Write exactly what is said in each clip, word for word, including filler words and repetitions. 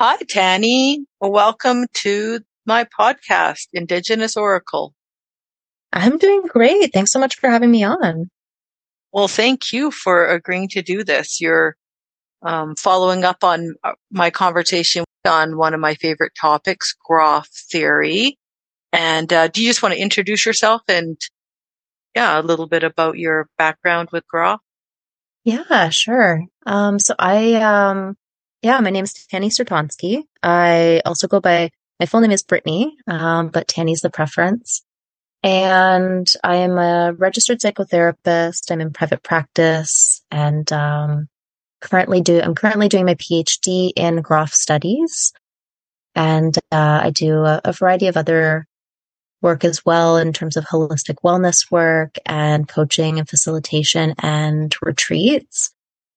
Hi, Tanny. Welcome to my podcast, Indigenous Oracle. I'm doing great. Thanks so much for having me on. Well, thank you for agreeing to do this. You're um, following up on uh, my conversation on one of my favorite topics, Groff theory. And uh, do you just want to introduce yourself and, yeah, a little bit about your background with Groff? Yeah, sure. Um, so I, um, yeah, my name is Tanny Sertonsky. I also go by, my full name is Brittany, um, but Tanny's the preference. And I am a registered psychotherapist. I'm in private practice and, um, currently do, I'm currently doing my PhD in Groff studies. And, uh, I do a, a variety of other work as well in terms of holistic wellness work and coaching and facilitation and retreats.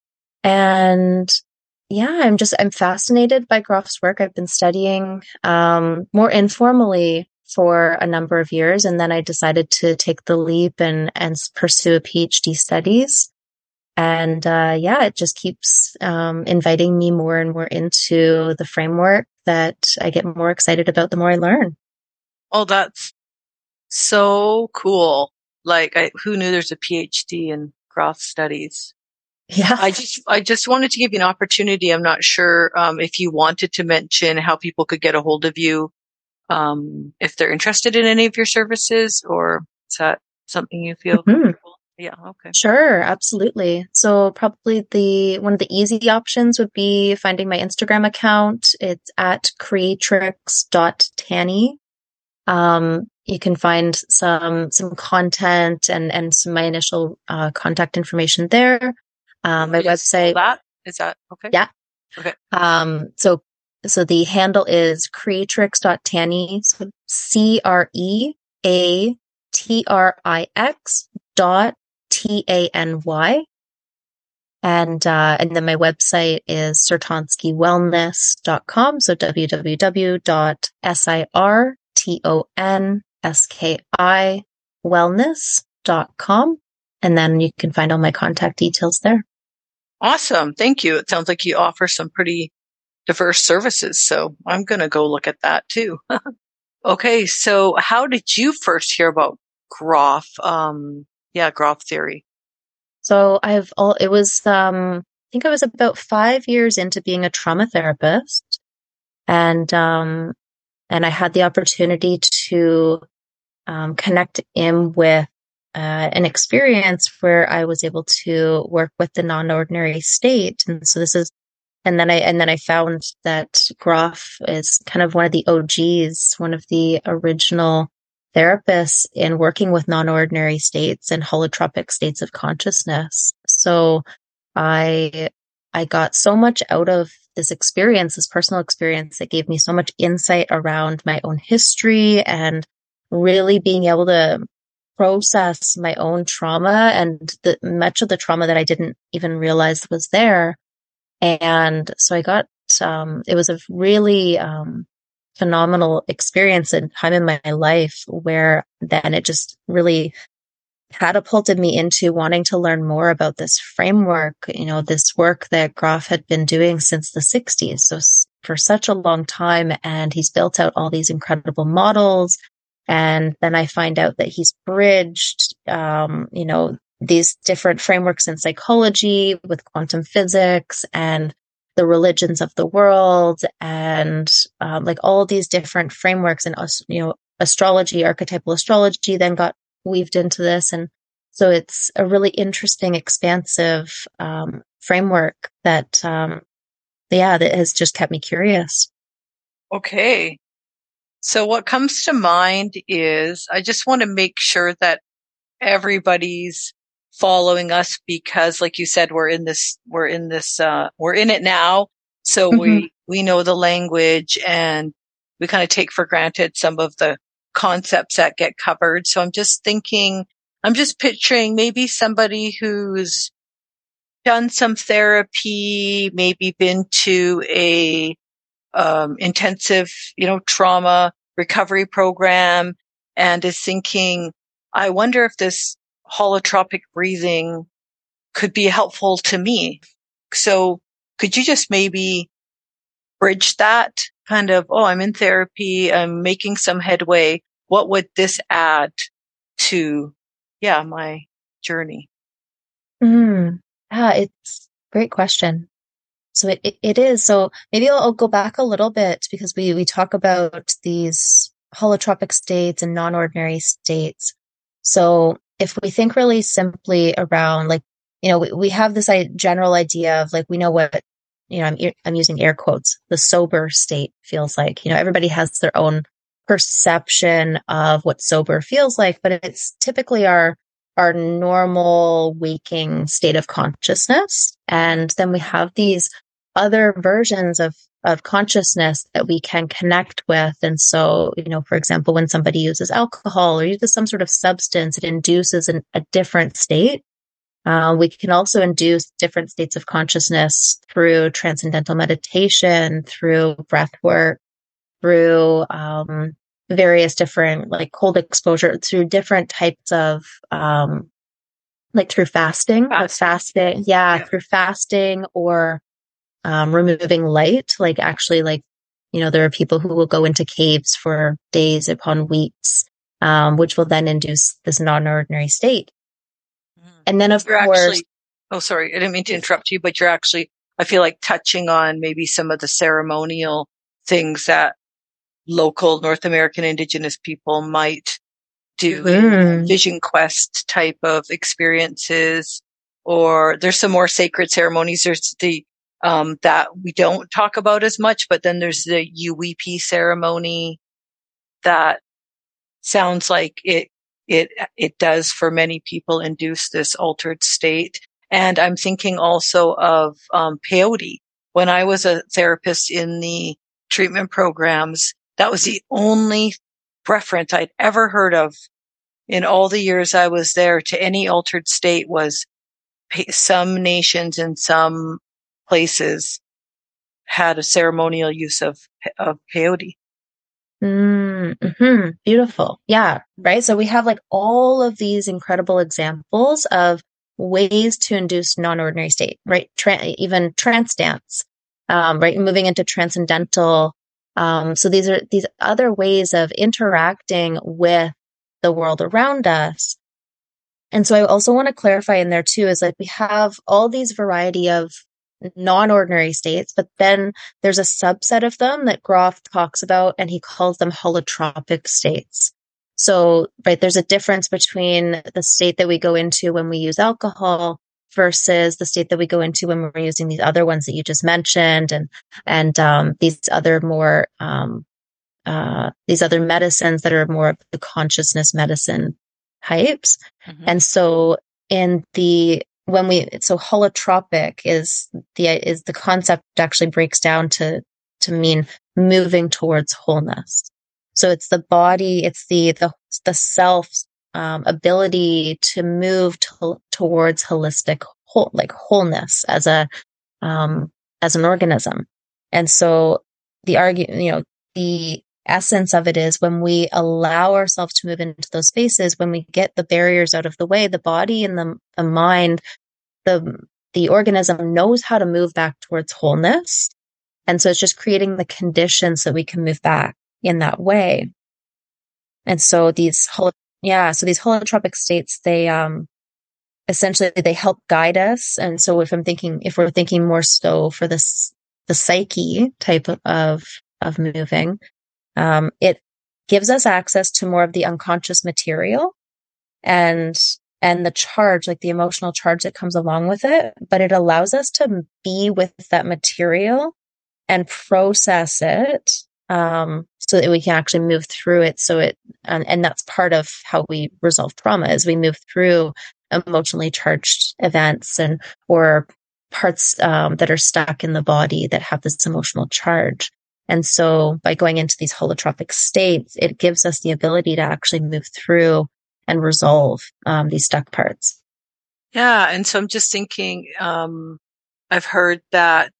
And yeah, I'm just, I'm fascinated by Groff's work. I've been studying, um, more informally for a number of years. And then I decided to take the leap and, and pursue a PhD studies. And, uh, yeah, it just keeps, um, inviting me more and more into the framework that I get more excited about the more I learn. Oh, that's so cool. Like, I, who knew there's a PhD in Groff studies? Yeah. I just, I just wanted to give you an opportunity. I'm not sure, um, if you wanted to mention how people could get a hold of you, um, if they're interested in any of your services, or is that something you feel Mhm. comfortable? Yeah. Okay. Sure, absolutely. So probably the one of the easy options would be finding my Instagram account. It's at creatrix dot tanny. Um, you can find some some content and and some my initial uh, contact information there. Um, my website. That is that okay? Yeah. Okay. Um, so so the handle is creatrix dot tanny. So C R E A T R I X dot T A N Y. And, uh, and then my website is sertonsky wellness dot com. So w w w dot sertonsky wellness dot com. And then you can find all my contact details there. Awesome. Thank you. It sounds like you offer some pretty diverse services. So I'm going to go look at that too. Okay. So how did you first hear about Groff? Um, yeah, Groff theory. So I've all, it was, um, I think I was about five years into being a trauma therapist, and, um, and I had the opportunity to, um, connect in with, uh, an experience where I was able to work with the non-ordinary state. And so this is, and then I, and then I found that Groff is kind of one of the O Gs, one of the original therapists in working with non-ordinary states and holotropic states of consciousness. So I, I got so much out of this experience, this personal experience that gave me so much insight around my own history and really being able to process my own trauma and the much of the trauma that I didn't even realize was there. And so I got, um, it was a really, um, phenomenal experience and time in my life where then it just really catapulted me into wanting to learn more about this framework, you know, this work that Groff had been doing since the sixties. So for such a long time, and he's built out all these incredible models. And then I find out that he's bridged, um, you know, these different frameworks in psychology with quantum physics and the religions of the world, and um, like all these different frameworks, and you know, astrology, archetypal astrology then got weaved into this. And so it's a really interesting, expansive um, framework that, um, yeah, that has just kept me curious. Okay. So what comes to mind is I just want to make sure that everybody's following us, because like you said, we're in this, we're in this, uh, we're in it now. So mm-hmm. we, we know the language, and we kind of take for granted some of the concepts that get covered. So I'm just thinking, I'm just picturing maybe somebody who's done some therapy, maybe been to a, um, intensive, you know, trauma recovery program, and is thinking, I wonder if this holotropic breathing could be helpful to me. So could you just maybe bridge that kind of, oh, I'm in therapy, I'm making some headway. What would this add to, yeah, my journey? Mm, yeah, it's a great question. So it, it, it is. So maybe I'll, I'll go back a little bit because we, we talk about these holotropic states and non-ordinary states. So if we think really simply around, like, you know, we, we have this general idea of, like, we know what, you know, I'm, I'm using air quotes, the sober state feels like. You know, everybody has their own perception of what sober feels like, but it's typically our our normal waking state of consciousness. And then we have these other versions of, of consciousness that we can connect with. And so, you know, for example, when somebody uses alcohol or uses some sort of substance, it induces an, a different state. Uh, we can also induce different states of consciousness through transcendental meditation, through breath work, through, um, various different, like, cold exposure, through different types of, um, like through fasting, Fasting. like fasting, yeah, Yeah. through fasting or, um, removing light, like actually, like, you know, there are people who will go into caves for days upon weeks, um, which will then induce this non-ordinary state. And then, of You're course, actually, oh, sorry, I didn't mean to interrupt you, but you're actually, I feel like, touching on maybe some of the ceremonial things that local North American Indigenous people might do mm, in Vision Quest type of experiences, or there's some more sacred ceremonies. There's the um, that we don't talk about as much, but then there's the U W P ceremony that sounds like it it it does for many people induce this altered state. And I'm thinking also of um, peyote. When I was a therapist in the treatment programs, that was the only reference I'd ever heard of in all the years I was there to any altered state. Was some nations in some places had a ceremonial use of of peyote. Mm-hmm. Beautiful. Yeah. Right. So we have, like, all of these incredible examples of ways to induce non-ordinary state, right? Tra- even trance dance, um, right? Moving into transcendental. Um, so these are these other ways of interacting with the world around us. And so I also want to clarify in there too, is like we have all these variety of non-ordinary states, but then there's a subset of them that Groff talks about, and he calls them holotropic states. So, right, there's a difference between the state that we go into when we use alcohol versus the state that we go into when we're using these other ones that you just mentioned, and and um, these other more um, uh, these other medicines that are more of the consciousness medicine types. Mm-hmm. And so in the when we so holotropic is the is the concept actually breaks down to to mean moving towards wholeness. So it's the body, it's the the the self um, ability to move to, towards holistic whole, like wholeness as a um, as an organism. And so the argument, you know, the essence of it is when we allow ourselves to move into those spaces, when we get the barriers out of the way, the body and the, the mind, the the organism knows how to move back towards wholeness. And so it's just creating the conditions that we can move back in that way. And so these holo- yeah, so these holotropic states, they um essentially they help guide us. And so if I'm thinking, if we're thinking more so for this the psyche type of of moving, um, it gives us access to more of the unconscious material and and the charge, like the emotional charge that comes along with it. But it allows us to be with that material and process it, um, so that we can actually move through it. So it, and, and that's part of how we resolve trauma, is we move through emotionally charged events and or parts um, that are stuck in the body that have this emotional charge. And so by going into these holotropic states, it gives us the ability to actually move through and resolve um, these stuck parts. Yeah. And so I'm just thinking, um, I've heard that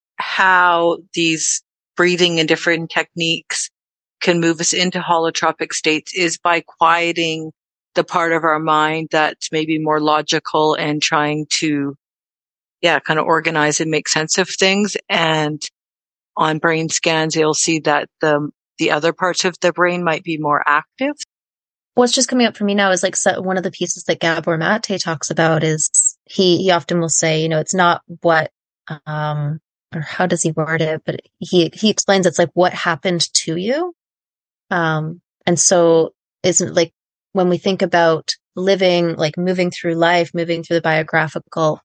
how these breathing and different techniques can move us into holotropic states is by quieting the part of our mind that's maybe more logical and trying to, yeah, kind of organize and make sense of things. And on brain scans, you'll see that the, the other parts of the brain might be more active. What's just coming up for me now is like so one of the pieces that Gabor Mate talks about is he, he often will say, you know, it's not what, um, or how does he word it? But he, he explains it's like what happened to you. Um, and so isn't like when we think about living, like moving through life, moving through the biographical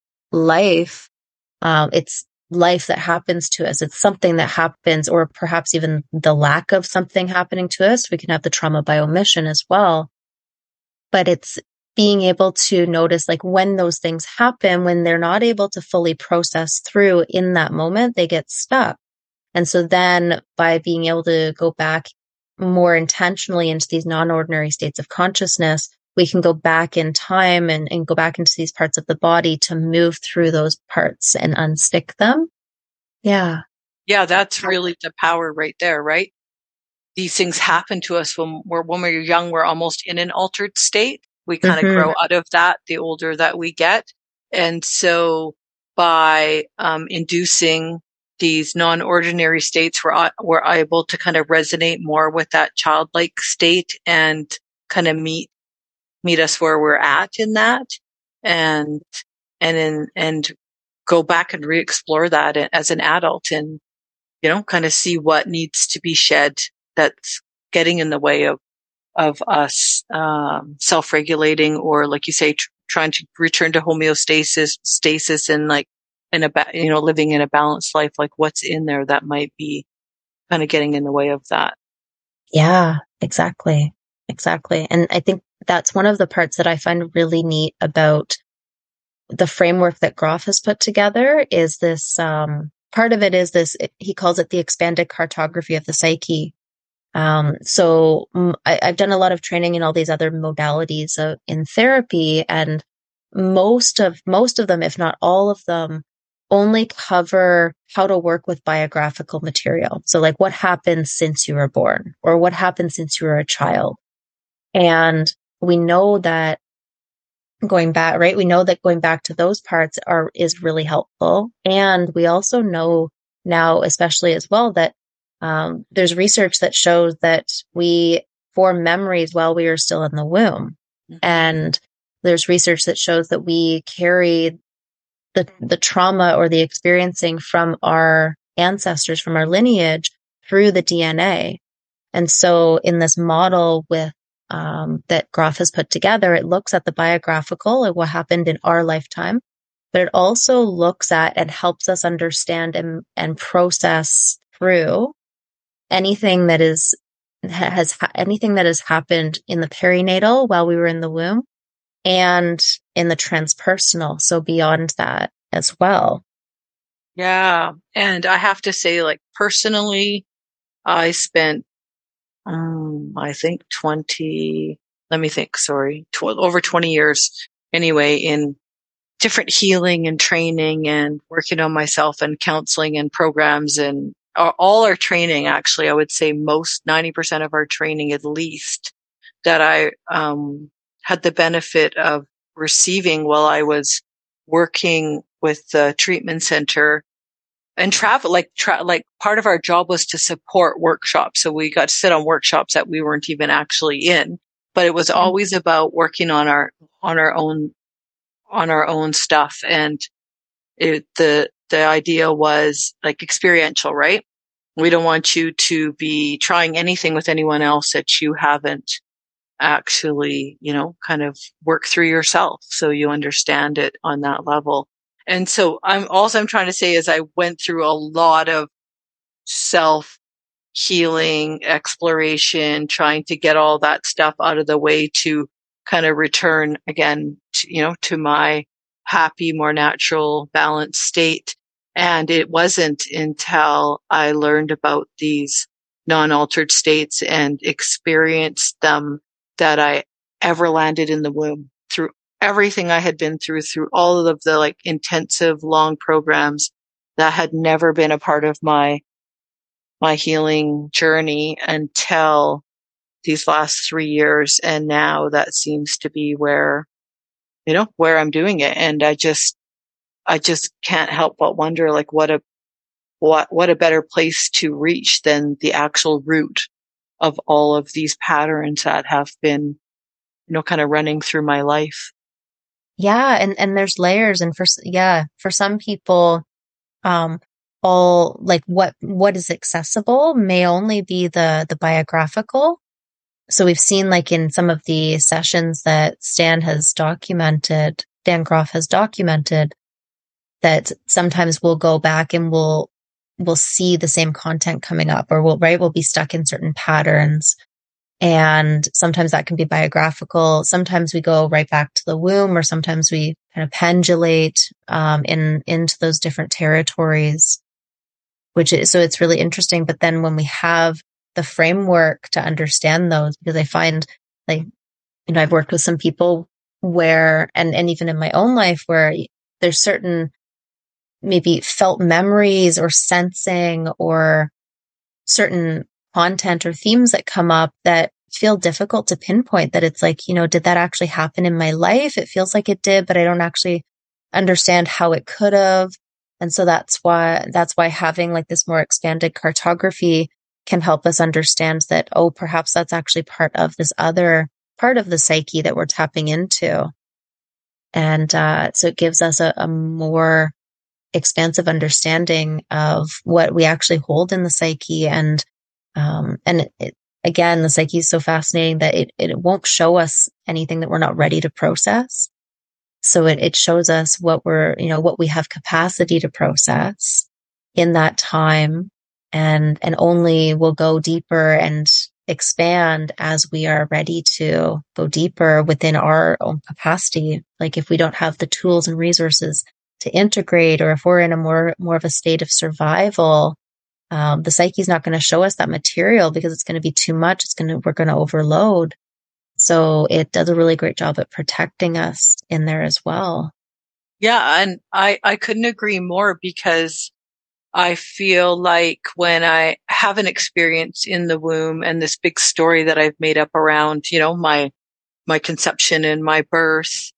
life, um, it's life that happens to us. It's something that happens, or perhaps even the lack of something happening to us. We can have the trauma by omission as well. But it's being able to notice like when those things happen, when they're not able to fully process through in that moment, they get stuck. And so then by being able to go back more intentionally into these non-ordinary states of consciousness, we can go back in time and, and go back into these parts of the body to move through those parts and unstick them. Yeah. Yeah, that's really the power right there, right? These things happen to us when we're, when we're young, we're almost in an altered state. We kind of Mm-hmm. grow out of that the older that we get. And so by um, inducing these non-ordinary states, we're, we're able to kind of resonate more with that childlike state and kind of meet meet us where we're at in that, and and in and go back and re-explore that as an adult, and you know, kind of see what needs to be shed that's getting in the way of of us um, self-regulating, or like you say, tr- trying to return to homeostasis, stasis, and like in a ba- you know, living in a balanced life. Like what's in there that might be kind of getting in the way of that. Yeah, exactly. Exactly. And I think that's one of the parts that I find really neat about the framework that Grof has put together is this, um, part of it is this, he calls it the expanded cartography of the psyche. Um, so mm, I, I've done a lot of training in all these other modalities of, in therapy, and most of, most of them, if not all of them, only cover how to work with biographical material. So like what happened since you were born, or what happened since you were a child. And we know that going back, right? We know that going back to those parts are, is really helpful. And we also know now, especially as well, that um, there's research that shows that we form memories while we are still in the womb. Mm-hmm. And there's research that shows that we carry the, the trauma or the experiencing from our ancestors, from our lineage through the D N A. And so in this model with um, that Grof has put together, it looks at the biographical and what happened in our lifetime, but it also looks at and helps us understand and, and process through anything that is has anything that has happened in the perinatal while we were in the womb, and in the transpersonal, so beyond that as well. Yeah, and I have to say, like personally, I spent um, I think twenty. Let me think. Sorry, tw- over twenty years anyway in different healing and training and working on myself and counseling and programs and all our training. Actually, I would say most ninety percent of our training, at least, that I um, had the benefit of receiving while I was working with the treatment center and travel. Like, tra- like part of our job was to support workshops. So we got to sit on workshops that we weren't even actually in, but it was always about working on our, on our own, on our own stuff. And it, the, the idea was like experiential, right? We don't want you to be trying anything with anyone else that you haven't actually, you know, kind of work through yourself, so you understand it on that level. And so I'm also, I'm trying to say is I went through a lot of self healing exploration, trying to get all that stuff out of the way to kind of return again, to, you know, to my happy, more natural, balanced state. And it wasn't until I learned about these non-altered states and experienced them that I ever landed in the womb, through everything I had been through, through all of the like intensive long programs that had never been a part of my, my healing journey until these last three years. And now that seems to be where, you know, where I'm doing it. And I just, I just can't help but wonder, like, what a, what, what a better place to reach than the actual root of all of these patterns that have been, you know, kind of running through my life. Yeah. And, and there's layers. And for, yeah, for some people, um, all like what, what is accessible may only be the, the biographical. So we've seen like in some of the sessions that Stan has documented, Dan Groff has documented, that sometimes we'll go back and we'll, we'll see the same content coming up, or we'll, right, we'll be stuck in certain patterns. And sometimes that can be biographical. Sometimes we go right back to the womb, or sometimes we kind of pendulate, um, in, into those different territories, which is, so it's really interesting. But then when we have the framework to understand those, because I find like, you know, I've worked with some people where, and, and even in my own life where there's certain maybe felt memories or sensing or certain content or themes that come up that feel difficult to pinpoint, that it's like, you know, did that actually happen in my life? It feels like it did, but I don't actually understand how it could have. And so that's why, that's why having like this more expanded cartography can help us understand that, oh, perhaps that's actually part of this other part of the psyche that we're tapping into. And uh, so it gives us a, a more expansive understanding of what we actually hold in the psyche. And um, and it, again, the psyche is so fascinating that it, it won't show us anything that we're not ready to process. So it, it shows us what we're, you know, what we have capacity to process in that time. And, and only will go deeper and expand as we are ready to go deeper within our own capacity. Like if we don't have the tools and resources to integrate, or if we're in a more, more of a state of survival, um, the psyche is not going to show us that material because it's going to be too much. It's going to, we're going to overload. So it does a really great job at protecting us in there as well. Yeah. And I, I couldn't agree more, because I feel like when I have an experience in the womb and this big story that I've made up around, you know, my, my conception and my birth,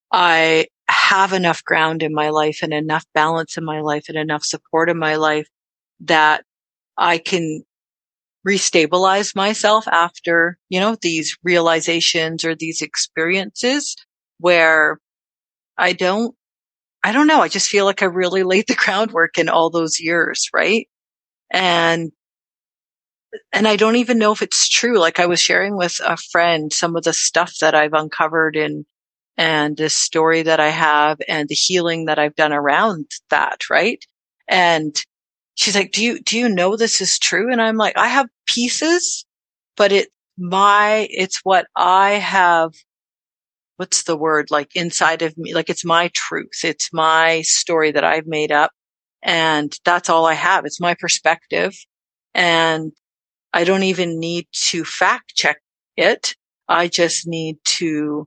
I have enough ground in my life and enough balance in my life and enough support in my life that I can restabilize myself after, you know, these realizations or these experiences where I don't, I don't know. I just feel like I really laid the groundwork in all those years. Right. And, and I don't even know if it's true. Like I was sharing with a friend some of the stuff that I've uncovered in, and this story that I have and the healing that I've done around that. Right. And she's like, do you, do you know this is true? And I'm like, I have pieces, but it, my, it's what I have. What's the word, like inside of me? Like it's my truth. It's my story that I've made up. And that's all I have. It's my perspective. And I don't even need to fact check it. I just need to,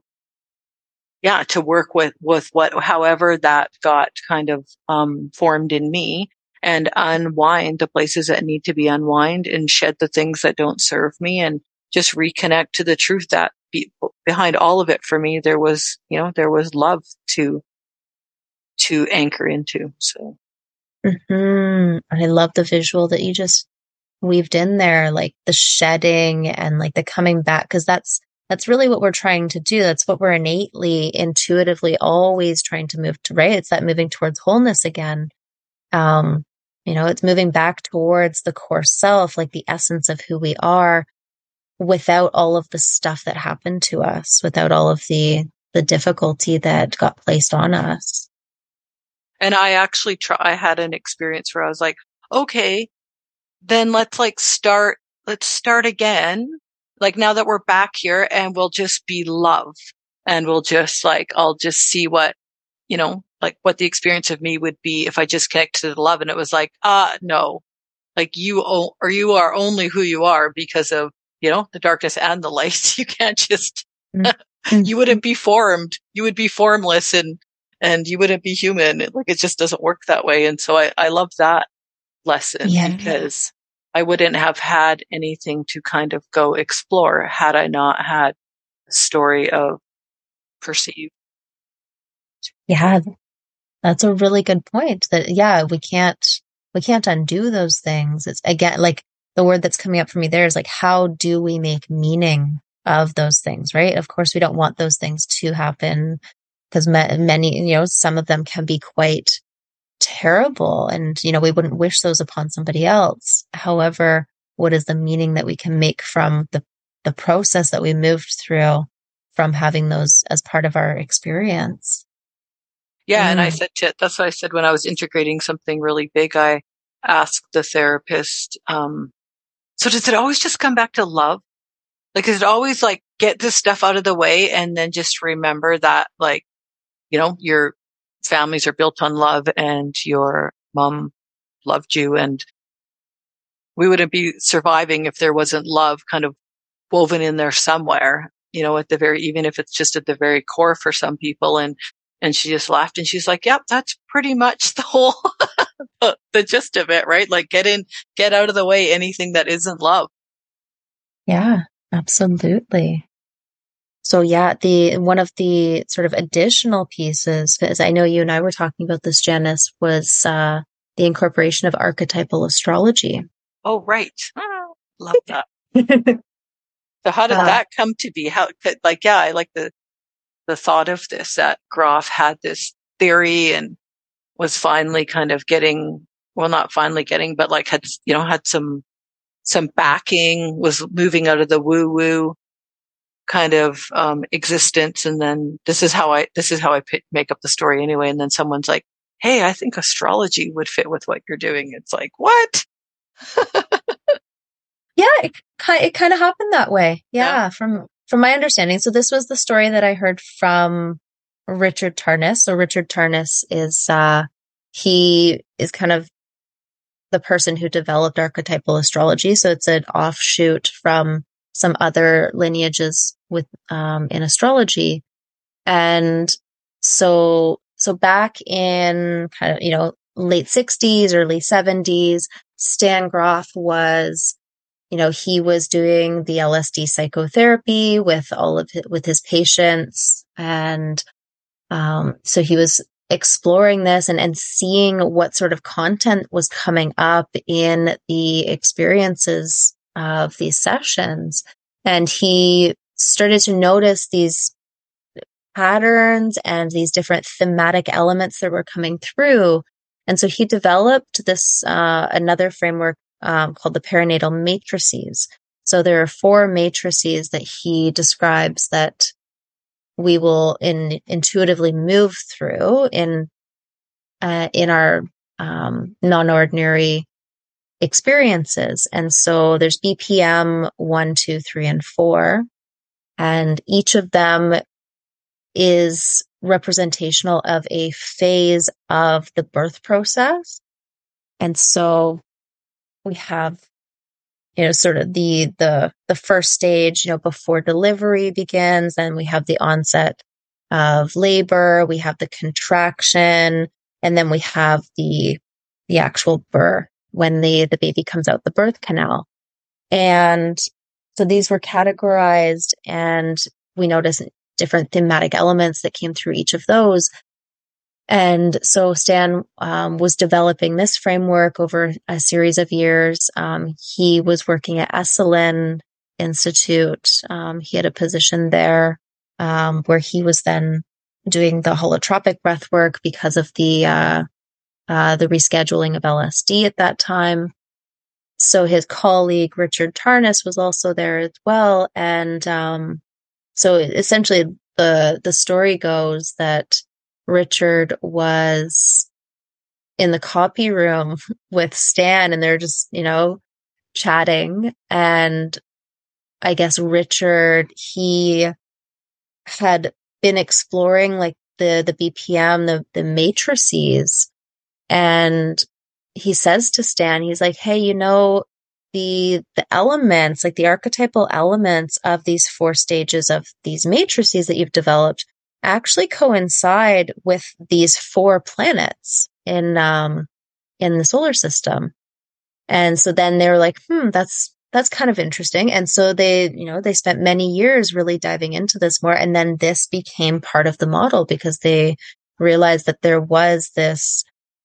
yeah, to work with, with what, however that got kind of, um, formed in me, and unwind the places that need to be unwind and shed the things that don't serve me, and just reconnect to the truth that be, behind all of it for me, there was, you know, there was love to, to anchor into. So. Mm-hmm. I love the visual that you just weaved in there, like the shedding and like the coming back. Cause that's, that's really what we're trying to do. That's what we're innately, intuitively always trying to move to, right? It's that moving towards wholeness again. Um, you know, it's moving back towards the core self, like the essence of who we are, without all of the stuff that happened to us, without all of the, the difficulty that got placed on us. And I actually try, I had an experience where I was like, okay, then let's like start, let's start again. Like now that we're back here, and we'll just be love, and we'll just like, I'll just see what, you know, like what the experience of me would be if I just connected to the love. And it was like, uh, no, like you, o- or you are only who you are because of, you know, the darkness and the light. You can't just, Mm-hmm. you wouldn't be formed. You would be formless, and, and you wouldn't be human. Like it just doesn't work that way. And so I, I love that lesson, Yeah. because I wouldn't have had anything to kind of go explore had I not had a story of perceive. Yeah. That's a really good point that, yeah, we can't, we can't undo those things. It's again, like the word that's coming up for me there is like, how do we make meaning of those things, right? Of course, we don't want those things to happen because ma- many, you know, some of them can be quite terrible and, you know, we wouldn't wish those upon somebody else. However, what is the meaning that we can make from the, the process that we moved through from having those as part of our experience? Yeah. Mm. And I said to, that's what I said when I was integrating something really big. I asked the therapist, um, so does it always just come back to love? Like, is it always like get this stuff out of the way and then just remember that, like, you know, your families are built on love and your mom loved you and we wouldn't be surviving if there wasn't love kind of woven in there somewhere, you know, at the very, even if it's just at the very core for some people. And, and she just laughed and she's like, yep, that's pretty much the whole, the, the gist of it, right? Like get in, get out of the way anything that isn't love. Yeah, absolutely. So yeah, the one of the sort of additional pieces, because I know you and I were talking about this, Janice, was uh, the incorporation of archetypal astrology. Oh, right. Oh, love that. So how did uh, that come to be? How, like, yeah, I like the, the thought of this, that Grof had this theory and was finally kind of getting, well, not finally getting, but like had, you know, had some, some backing, was moving out of the woo woo kind of, um, existence. And then this is how I, this is how I p- make up the story anyway. And then someone's like, hey, I think astrology would fit with what you're doing. It's like, what? Yeah, it, it kind of happened that way. Yeah, yeah, from from my understanding. So this was the story that I heard from Richard Tarnas. So Richard Tarnas is uh, he is kind of the person who developed archetypal astrology. So it's an offshoot from some other lineages with um, in astrology. And so so back in kind of, you know, late sixties, early seventies, Stan Grof was, you know, he was doing the L S D psychotherapy with all of his, with his patients. And, um, so he was exploring this and, and seeing what sort of content was coming up in the experiences of these sessions. And he started to notice these patterns and these different thematic elements that were coming through. And so he developed this, uh, another framework Um, called the perinatal matrices. So there are four matrices that he describes that we will in, intuitively move through in uh, in our um, non-ordinary experiences. And so there's B P M one, two, three, and four, and each of them is representational of a phase of the birth process. And so we have, you know, sort of the, the, the first stage, you know, before delivery begins. Then we have the onset of labor. We have the contraction, and then we have the, the actual birth when the, the baby comes out the birth canal. And so these were categorized, and we noticed different thematic elements that came through each of those. And so Stan um, was developing this framework over a series of years. Um, he was working at Esalen Institute. Um, he had a position there um, where he was then doing the holotropic breath work because of the uh, uh, the rescheduling of L S D at that time. So his colleague Richard Tarnas was also there as well. And um, so essentially, the the story goes that Richard was in the copy room with Stan, and they're just, you know, chatting. And I guess Richard, he had been exploring like the, the B P M, the, the matrices. And he says to Stan, he's like, hey, you know, the, the elements, like the archetypal elements of these four stages of these matrices that you've developed actually coincide with these four planets in, um, in the solar system. And so then they were like, hmm, that's, that's kind of interesting. And so they, you know, they spent many years really diving into this more. And then this became part of the model because they realized that there was this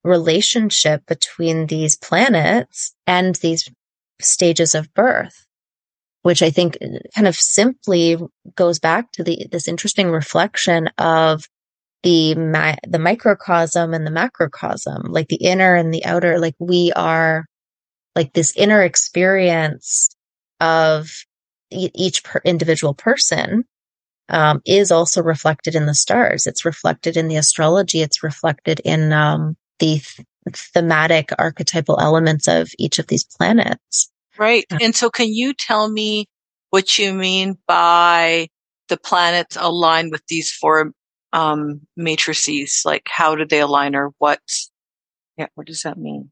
relationship between these planets and these stages of birth, which I think kind of simply goes back to the this interesting reflection of the ma- the microcosm and the macrocosm, like the inner and the outer. Like we are like this inner experience of e- each per- individual person um, is also reflected in the stars. It's reflected in the astrology. It's reflected in um, the th- thematic archetypal elements of each of these planets. Right. And so can you tell me what you mean by the planets align with these four um, matrices? Like how do they align, or what? Yeah, what does that mean?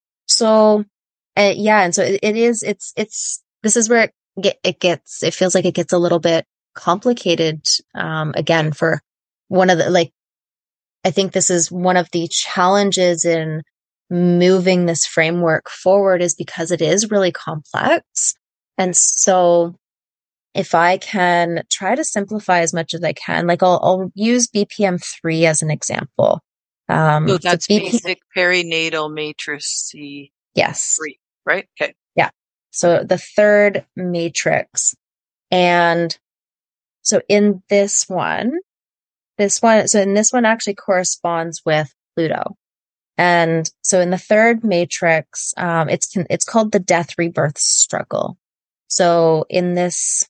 So, uh, yeah. And so it, it is, it's, it's, this is where it, get, it gets, it feels like it gets a little bit complicated. Um, again, for one of the, like, I think this is one of the challenges in moving this framework forward, is because it is really complex. And so if I can try to simplify as much as I can, like I'll, I'll use B P M three as an example. Um, So so that's B P M, basic perinatal matrix yes. three, right? Okay. Yeah. So the third matrix. And so in this one, this one, so in this one actually corresponds with Pluto. And so in the third matrix, um, it's, it's called the death rebirth struggle. So in this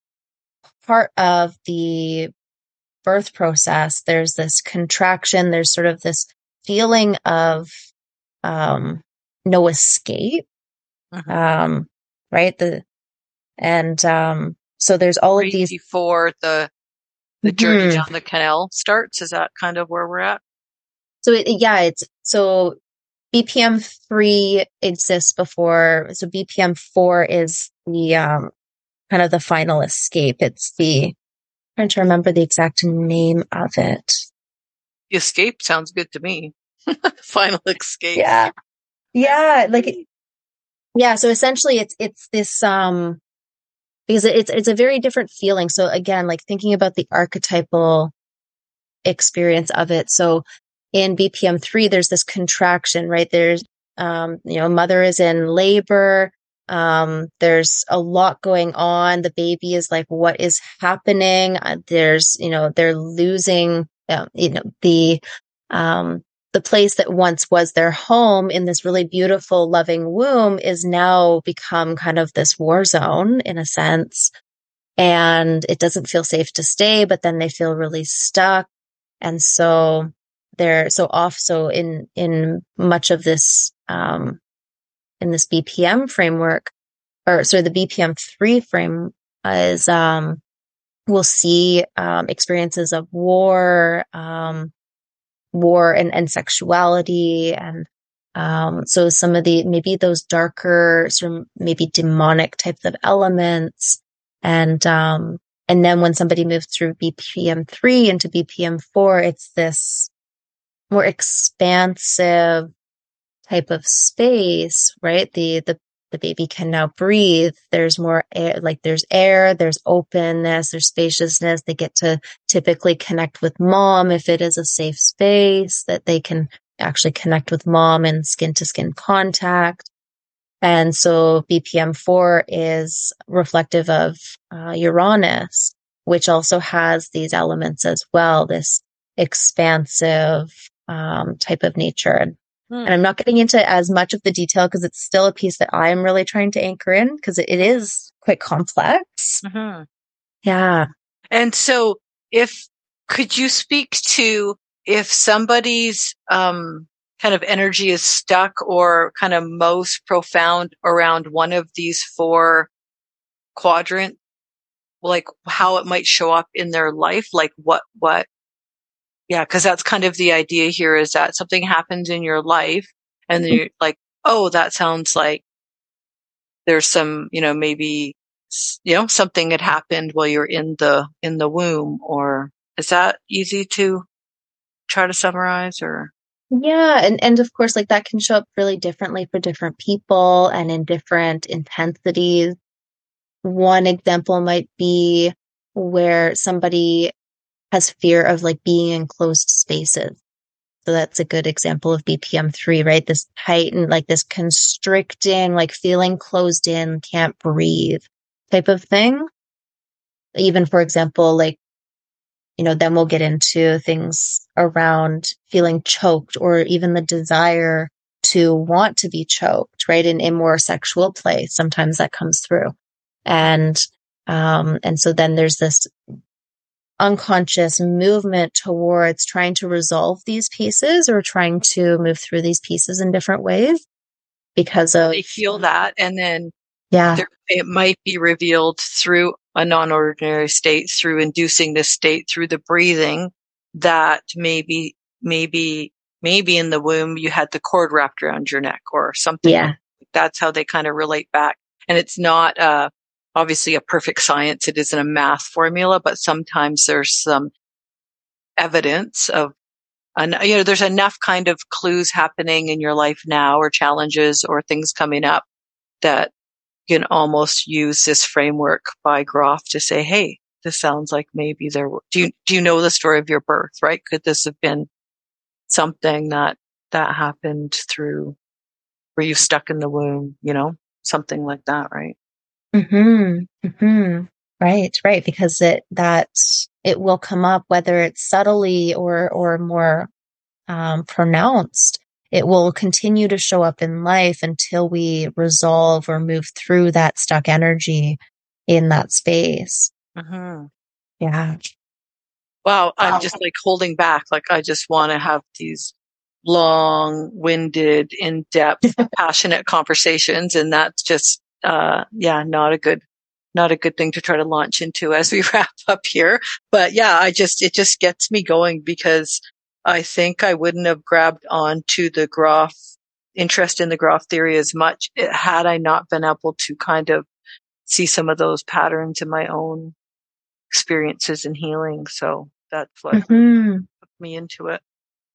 part of the birth process, there's this contraction, there's sort of this feeling of, um, no escape. Mm-hmm. Um, right. The, and, um, so there's all Right of these before the, the mm-hmm. journey down the canal starts. Is that kind of where we're at? So it, yeah, it's, so B P M three exists before. So B P M four is the, um, kind of the final escape. It's the, I'm trying to remember the exact name of it. The escape sounds good to me. Final escape. Yeah. Yeah. Like, it, yeah. So essentially it's, it's this, um, because it's, it's a very different feeling. So again, like thinking about the archetypal experience of it. So in B P M three, there's this contraction, right? There's, um, you know, mother is in labor. Um, there's a lot going on. The baby is like, what is happening? Uh, there's, you know, they're losing, uh, you know, the, um, the place that once was their home in this really beautiful, loving womb is now become kind of this war zone in a sense. And it doesn't feel safe to stay, but then they feel really stuck. And so they're so off. So in, in much of this, um, in this B P M framework, or sorry, the B P M three frame is, um, we'll see, um, experiences of war, um, war and, and sexuality. And, um, so some of the, maybe those darker, sort of maybe demonic types of elements. And, um, and then when somebody moves through B P M three into B P M four, it's this more expansive type of space, right? The, the, the baby can now breathe. There's more air, like there's air, there's openness, there's spaciousness. They get to typically connect with mom if it is a safe space, that they can actually connect with mom in skin to skin contact. And so B P M four is reflective of uh, Uranus, which also has these elements as well, this expansive um, type of nature. Hmm. And I'm not getting into as much of the detail because it's still a piece that I'm really trying to anchor in because it, it is quite complex. Mm-hmm. Yeah. And so if, could you speak to if somebody's um, kind of energy is stuck or kind of most profound around one of these four quadrants, like how it might show up in their life, like what, what, yeah, because that's kind of the idea here, is that something happens in your life and then you're like, oh, that sounds like there's some, you know, maybe, you know, something had happened while you're in the, in the womb. Or is that easy to try to summarize? Or yeah, and, and of course, like that can show up really differently for different people and in different intensities. One example might be where somebody has fear of like being in closed spaces. So that's a good example of B P M three, right? This heightened, like this constricting, like feeling closed in, can't breathe type of thing. Even, for example, like, you know, then we'll get into things around feeling choked or even the desire to want to be choked, right? In, in more sexual play, sometimes that comes through. And, um, and so then there's this unconscious movement towards trying to resolve these pieces or trying to move through these pieces in different ways because of They feel that, and then yeah there, it might be revealed through a non-ordinary state, through inducing this state, through the breathing, that maybe, maybe, maybe in the womb you had the cord wrapped around your neck or something. yeah That's how they kind of relate back. And it's not, uh, obviously a perfect science. It isn't a math formula, but sometimes there's some evidence of, an, you know, there's enough kind of clues happening in your life now or challenges or things coming up that you can almost use this framework by Groff to say, hey, this sounds like maybe there were, do you, do you know the story of your birth, right? Could this have been something that, that happened through, were you stuck in the womb, you know, something like that, right? mm-hmm mm-hmm right right because it that it will come up whether it's subtly or or more um pronounced. It will continue to show up in life until we resolve or move through that stuck energy in that space. Mm-hmm. Yeah. Wow. I'm just like holding back. Like I just want to have these long winded, in depth, passionate conversations. And that's just, uh, yeah, not a good, not a good thing to try to launch into as we wrap up here. But yeah, I just, it just gets me going because I think I wouldn't have grabbed onto the Groff interest in the Groff theory as much had I not been able to kind of see some of those patterns in my own experiences and healing. So that's what mm-hmm. took me into it.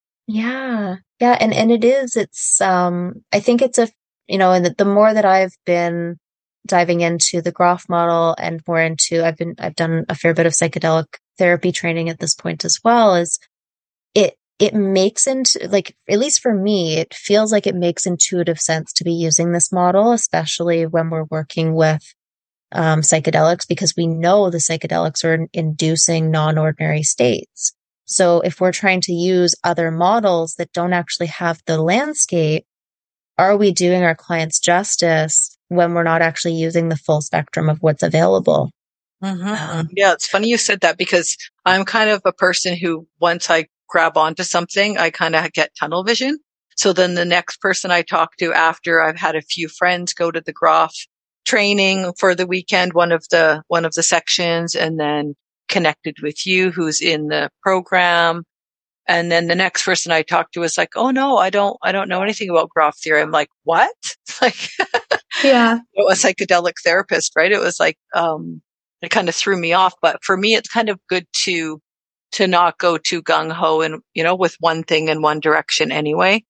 Yeah. Yeah. And, and it is, it's, um, I think it's a, you know, and the, the more that I've been diving into the Groff model and more into, I've been, I've done a fair bit of psychedelic therapy training at this point as well, is it, it makes into, like, at least for me, it feels like it makes intuitive sense to be using this model, especially when we're working with um, psychedelics, because we know the psychedelics are inducing non-ordinary states. So if we're trying to use other models that don't actually have the landscape, are we doing our clients justice when we're not actually using the full spectrum of what's available? Mm-hmm. Um, Yeah, it's funny you said that because I'm kind of a person who, once I grab onto something, I kind of get tunnel vision. So then the next person I talk to after I've had a few friends go to the Groff training for the weekend, one of the, one of the sections, and then connected with you who's in the program. And then the next person I talk to is like, oh no, I don't, I don't know anything about Groff theory. I'm like, what? Like, yeah. a psychedelic therapist, right? It was like, um, it kind of threw me off, but for me, it's kind of good to, to not go too gung ho and, you know, with one thing in one direction anyway,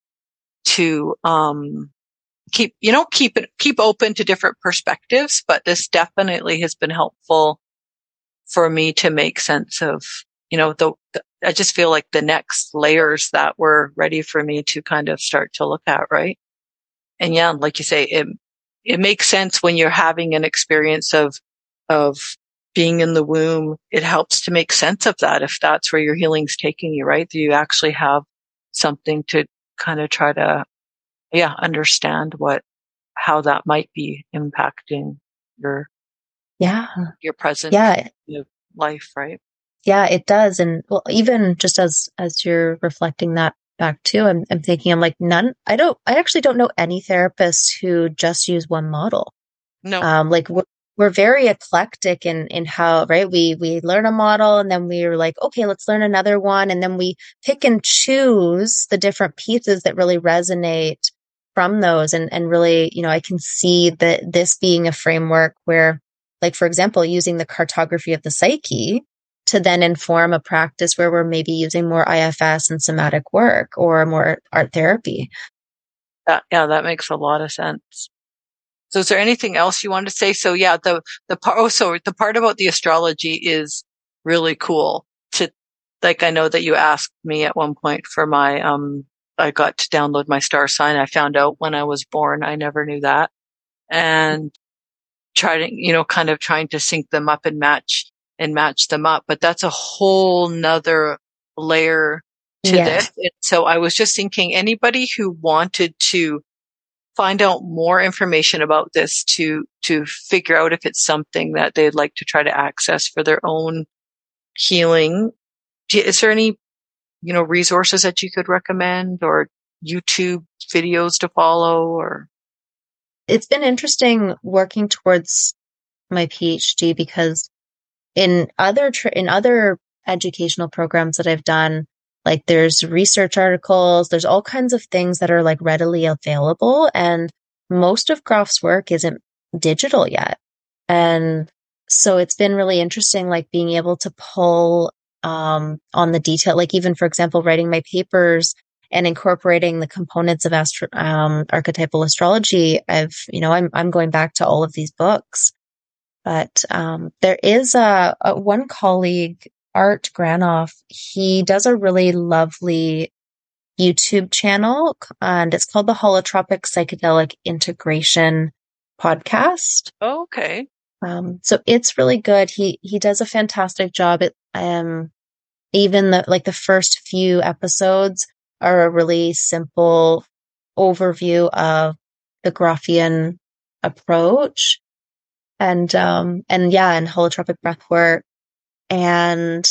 to, um, keep, you know, keep it, keep open to different perspectives. But this definitely has been helpful for me to make sense of, you know, the, the I just feel like the next layers that were ready for me to kind of start to look at. Right. And yeah, like you say, it, it makes sense when you're having an experience of, of being in the womb. It helps to make sense of that. If that's where your healing's taking you, right? Do you actually have something to kind of try to, yeah, understand what, how that might be impacting your, Yeah. your present Yeah. life, right? Yeah, it does. And well, even just as, as you're reflecting that back too, I'm, I'm thinking, I'm like, none, I don't, I actually don't know any therapists who just use one model. No. Um, like we're, we're very eclectic in, in how, right? We, we learn a model and then we're like, okay, let's learn another one. And then we pick and choose the different pieces that really resonate from those. And, and really, you know, I can see that this being a framework where, like, for example, using the cartography of the psyche to then inform a practice where we're maybe using more I F S and somatic work or more art therapy. That, yeah, that makes a lot of sense. So is there anything else you want to say? So yeah, the, the part, oh, so the part about the astrology is really cool to, like, I know that you asked me at one point for my, um, I got to download my star sign. I found out when I was born. I never knew that. And try to, you know, kind of trying to sync them up and match and match them up. But that's a whole nother layer to Yeah. this. And so I was just thinking anybody who wanted to find out more information about this to, to figure out if it's something that they'd like to try to access for their own healing. Is there any, you know, resources that you could recommend or YouTube videos to follow or? It's been interesting working towards my PhD because in other, tra- in other educational programs that I've done, like there's research articles, there's all kinds of things that are like readily available. And most of Grof's work isn't digital yet. And so it's been really interesting, like being able to pull um, on the detail, like even, for example, writing my papers and incorporating the components of astro- um, archetypal astrology. I've, you know, I'm, I'm going back to all of these books, but um, there is a, a one colleague, Art Granoff. He does a really lovely YouTube channel, and it's called the Holotropic Psychedelic Integration Podcast. Oh, okay. Um, so it's really good. He he does a fantastic job. It um even the like the first few episodes are a really simple overview of the Grofian approach, and um and yeah, and holotropic breathwork, and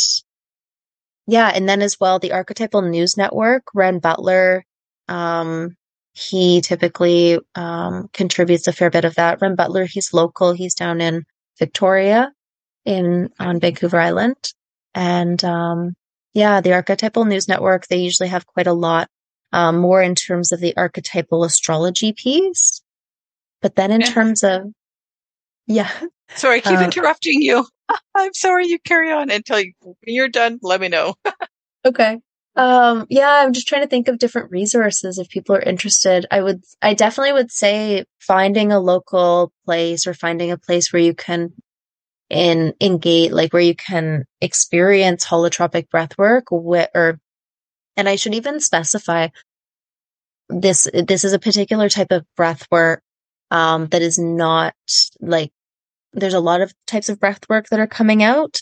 yeah, and then as well the Archetypal News Network. Ren Butler, um, he typically um contributes a fair bit of that. Ren Butler, he's local. He's down in Victoria, in on Vancouver Island, and um, yeah, the Archetypal News Network. They usually have quite a lot um, more in terms of the archetypal astrology piece, but then in Yeah. terms of yeah. Sorry, I keep Uh, interrupting you. I'm sorry. You carry on until you, when you're done. Let me know. Okay. Um, yeah, I'm just trying to think of different resources if people are interested. I would, I definitely would say finding a local place or finding a place where you can in engage, like where you can experience holotropic breathwork with, or, and I should even specify this, this is a particular type of breathwork, um, that is not like, there's a lot of types of breathwork that are coming out.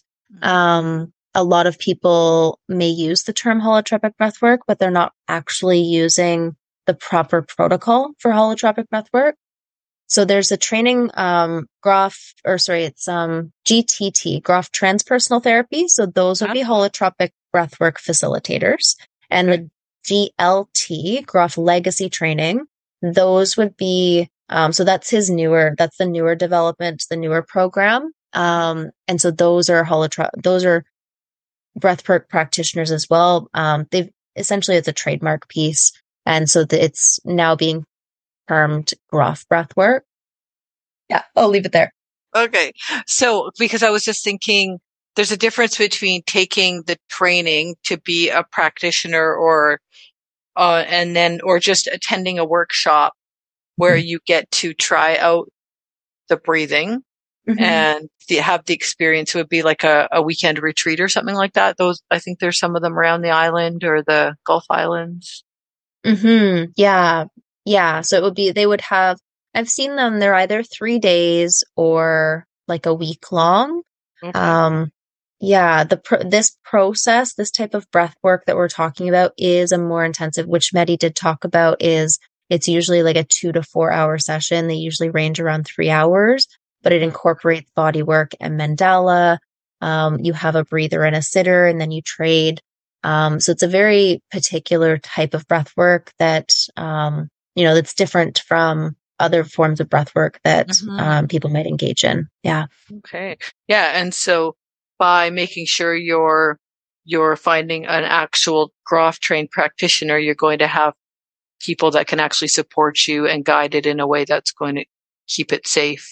Um, a lot of people may use the term holotropic breathwork, but they're not actually using the proper protocol for holotropic breathwork. So there's a training, um, Grof, or sorry, it's, um, G T T, Grof Transpersonal Therapy. So those would be holotropic breathwork facilitators. And the G L T, Grof Legacy Training, those would be, um, so that's his newer, that's the newer development, the newer program. Um, and so those are holotrop, those are breathwork practitioners as well. Um, they've essentially, it's a trademark piece. And so the, it's now being termed Grof breathwork. Yeah, I'll leave it there. Okay. So, because I was just thinking there's a difference between taking the training to be a practitioner or, uh, and then, or just attending a workshop where mm-hmm. you get to try out the breathing mm-hmm. and the, have the experience. It would be like a, a weekend retreat or something like that. Those, I think there's some of them around the island or the Gulf Islands. Mm-hmm. Yeah. Yeah. So it would be, they would have, I've seen them, they're either three days or like a week long. Okay. Um, yeah, the, pro- this process, this type of breath work that we're talking about is a more intensive, which Mehdi did talk about, is it's usually like a two to four hour session. They usually range around three hours, but it incorporates body work and mandala. Um, you have a breather and a sitter, and then you trade. Um, so it's a very particular type of breath work that, um, you know, that's different from other forms of breath work that mm-hmm. um, people might engage in. Yeah. Okay. Yeah. And so by making sure you're, you're finding an actual Grof trained practitioner, you're going to have people that can actually support you and guide it in a way that's going to keep it safe.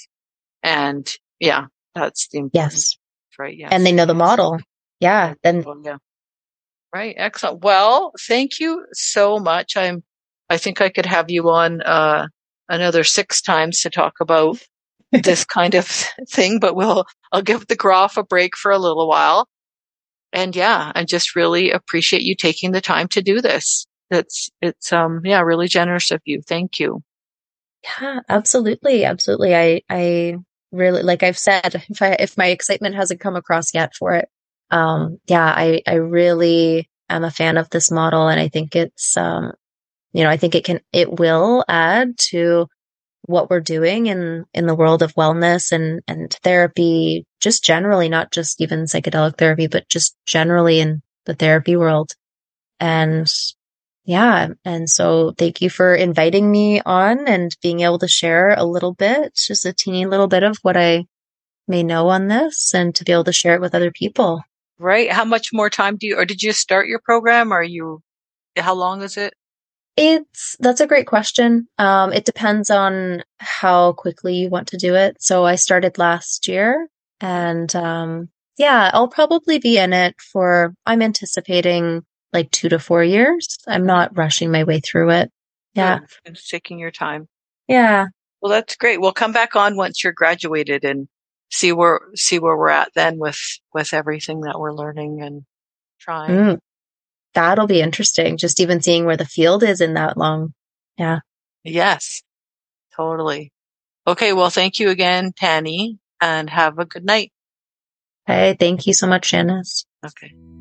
And yeah, that's the important, yes. Right. Yes. And they know the model. Yeah. Then. Yeah. Right. Excellent. Well, thank you so much. I'm, I think I could have you on, uh, another six times to talk about this kind of thing, but we'll, I'll give the Grof a break for a little while. and yeah, I just really appreciate you taking the time to do this. It's, it's, um, yeah, really generous of you. Thank you. Yeah, absolutely. Absolutely. I, I really, like I've said, if I, if my excitement hasn't come across yet for it, um, yeah, I, I really am a fan of this model. And I think it's, um, you know, I think it can, it will add to what we're doing in, in the world of wellness and, and therapy, just generally, not just even psychedelic therapy, but just generally in the therapy world. And yeah. And so thank you for inviting me on and being able to share a little bit, just a teeny little bit of what I may know on this and to be able to share it with other people. Right. How much more time do you, or did you start your program? Or are you, how long is it? It's, that's a great question. Um, it depends on how quickly you want to do it. So I started last year and, um, yeah, I'll probably be in it for, I'm anticipating like two to four years. I'm not rushing my way through it. Yeah. Good. It's taking your time. Yeah. Well, that's great. We'll come back on once you're graduated and see where, see where we're at then with, with everything that we're learning and trying. Mm, that'll be interesting. Just even seeing where the field is in that long. Yeah. Yes, totally. Okay. Well, thank you again, Tanny, and have a good night. Hey, thank you so much, Janice. Okay.